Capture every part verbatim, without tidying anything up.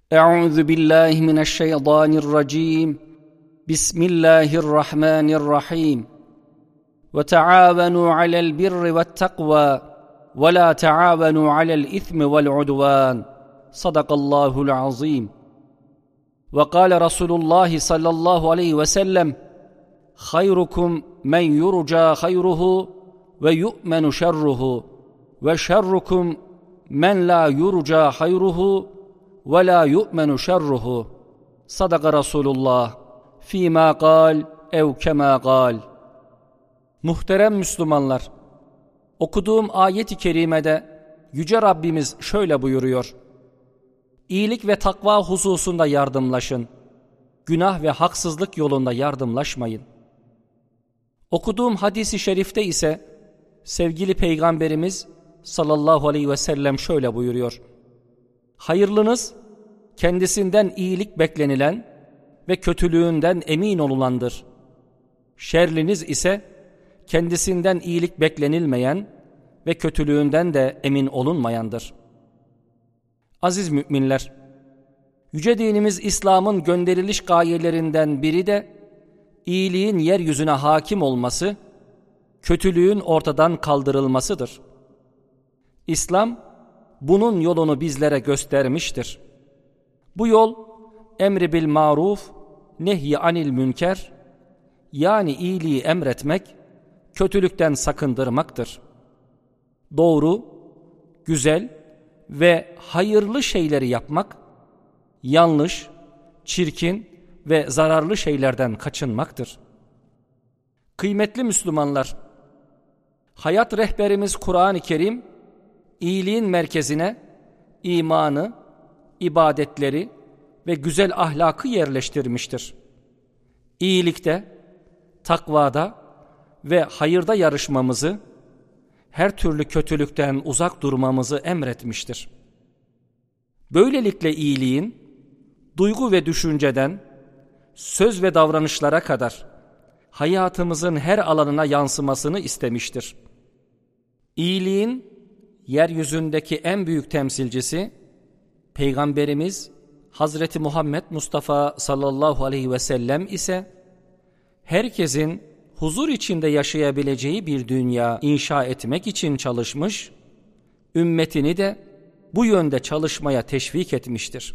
Euzu billahi mineşşeytanirracim. Bismillahirrahmanirrahim. Ve taavenu alel birri ve't-takva ve la taavenu alel ismi ve'l-udvan. Sadakallahul azim. Ve kâle Resulullah sallallahu aleyhi ve sellem: Hayrukum men yurca hayruhu ve yu'menu şerruhu ve şerrukum men la yurca hayruhu ve la yu'menu şerruhu. Sadaka Resulullah fîmâ kâl ev kemâ kâl. Muhterem Müslümanlar, okuduğum ayet-i kerimede Yüce Rabbimiz şöyle buyuruyor: İyilik ve takva hususunda yardımlaşın, günah ve haksızlık yolunda yardımlaşmayın. Okuduğum hadis-i şerifte ise sevgili Peygamberimiz sallallahu aleyhi ve sellem şöyle buyuruyor: Hayırlınız kendisinden iyilik beklenilen ve kötülüğünden emin olulandır. Şerliniz ise kendisinden iyilik beklenilmeyen ve kötülüğünden de emin olunmayandır. Aziz müminler, yüce dinimiz İslam'ın gönderiliş gayelerinden biri de iyiliğin yeryüzüne hakim olması, kötülüğün ortadan kaldırılmasıdır. İslam bunun yolunu bizlere göstermiştir. Bu yol emri bil maruf, nehy anil münker, yani iyiliği emretmek, kötülükten sakındırmaktır. Doğru, güzel ve hayırlı şeyleri yapmak, yanlış, çirkin ve zararlı şeylerden kaçınmaktır. Kıymetli Müslümanlar, hayat rehberimiz Kur'an-ı Kerim, iyiliğin merkezine imanı, ibadetleri ve güzel ahlakı yerleştirmiştir. İyilikte, takvada ve hayırda yarışmamızı, her türlü kötülükten uzak durmamızı emretmiştir. Böylelikle iyiliğin, duygu ve düşünceden, söz ve davranışlara kadar hayatımızın her alanına yansımasını istemiştir. İyiliğin yeryüzündeki en büyük temsilcisi Peygamberimiz Hazreti Muhammed Mustafa sallallahu aleyhi ve sellem ise herkesin huzur içinde yaşayabileceği bir dünya inşa etmek için çalışmış, ümmetini de bu yönde çalışmaya teşvik etmiştir.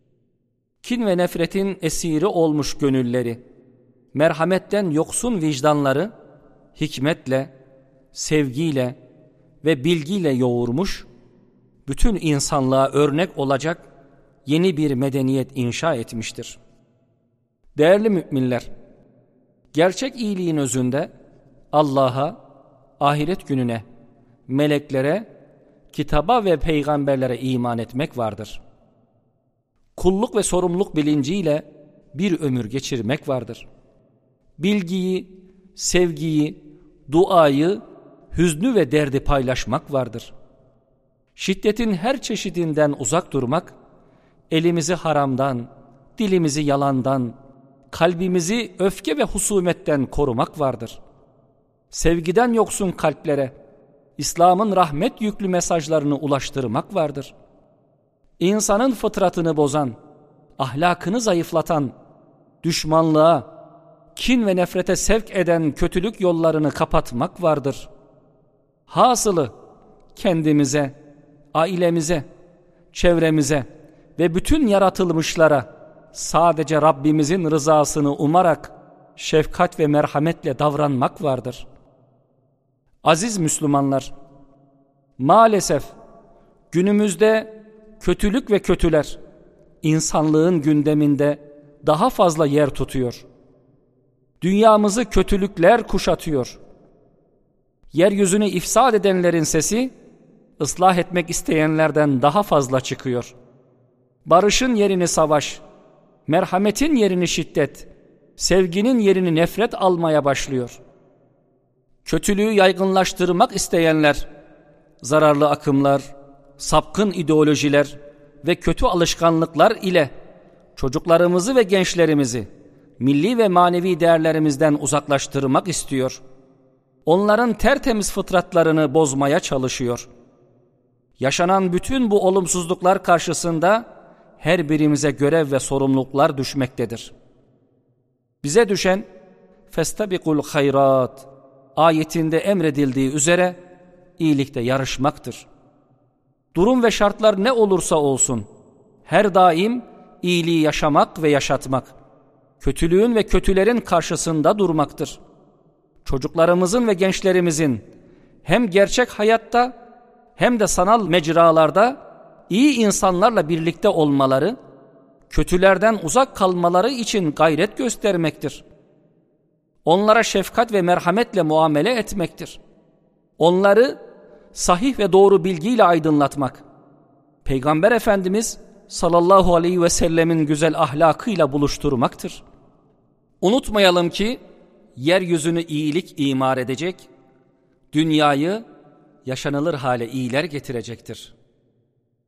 Kin ve nefretin esiri olmuş gönülleri, merhametten yoksun vicdanları hikmetle, sevgiyle ve bilgiyle yoğurmuş, bütün insanlığa örnek olacak yeni bir medeniyet inşa etmiştir. Değerli müminler, gerçek iyiliğin özünde Allah'a, ahiret gününe, meleklere, kitaba ve peygamberlere iman etmek vardır. Kulluk ve sorumluluk bilinciyle bir ömür geçirmek vardır. Bilgiyi, sevgiyi, duayı, hüznü ve derdi paylaşmak vardır. Şiddetin her çeşidinden uzak durmak, elimizi haramdan, dilimizi yalandan, kalbimizi öfke ve husumetten korumak vardır. Sevgiden yoksun kalplere İslam'ın rahmet yüklü mesajlarını ulaştırmak vardır. İnsanın fıtratını bozan, ahlakını zayıflatan, düşmanlığa, kin ve nefrete sevk eden kötülük yollarını kapatmak vardır. Hasılı kendimize, ailemize, çevremize ve bütün yaratılmışlara sadece Rabbimizin rızasını umarak şefkat ve merhametle davranmak vardır. Aziz Müslümanlar, maalesef günümüzde kötülük ve kötüler insanlığın gündeminde daha fazla yer tutuyor. Dünyamızı kötülükler kuşatıyor. Yeryüzünü ifsad edenlerin sesi, ıslah etmek isteyenlerden daha fazla çıkıyor. Barışın yerini savaş, merhametin yerini şiddet, sevginin yerini nefret almaya başlıyor. Kötülüğü yaygınlaştırmak isteyenler, zararlı akımlar, sapkın ideolojiler ve kötü alışkanlıklar ile çocuklarımızı ve gençlerimizi milli ve manevi değerlerimizden uzaklaştırmak istiyor. Onların tertemiz fıtratlarını bozmaya çalışıyor. Yaşanan bütün bu olumsuzluklar karşısında her birimize görev ve sorumluluklar düşmektedir. Bize düşen "Festabikul hayrat" ayetinde emredildiği üzere iyilikte yarışmaktır. Durum ve şartlar ne olursa olsun her daim iyiliği yaşamak ve yaşatmak, kötülüğün ve kötülerin karşısında durmaktır. Çocuklarımızın ve gençlerimizin hem gerçek hayatta hem de sanal mecralarda iyi insanlarla birlikte olmaları, kötülerden uzak kalmaları için gayret göstermektir. Onlara şefkat ve merhametle muamele etmektir. Onları sahih ve doğru bilgiyle aydınlatmak, Peygamber Efendimiz sallallahu aleyhi ve sellemin güzel ahlakıyla buluşturmaktır. Unutmayalım ki yeryüzünü iyilik imar edecek, dünyayı yaşanılır hale iyiler getirecektir.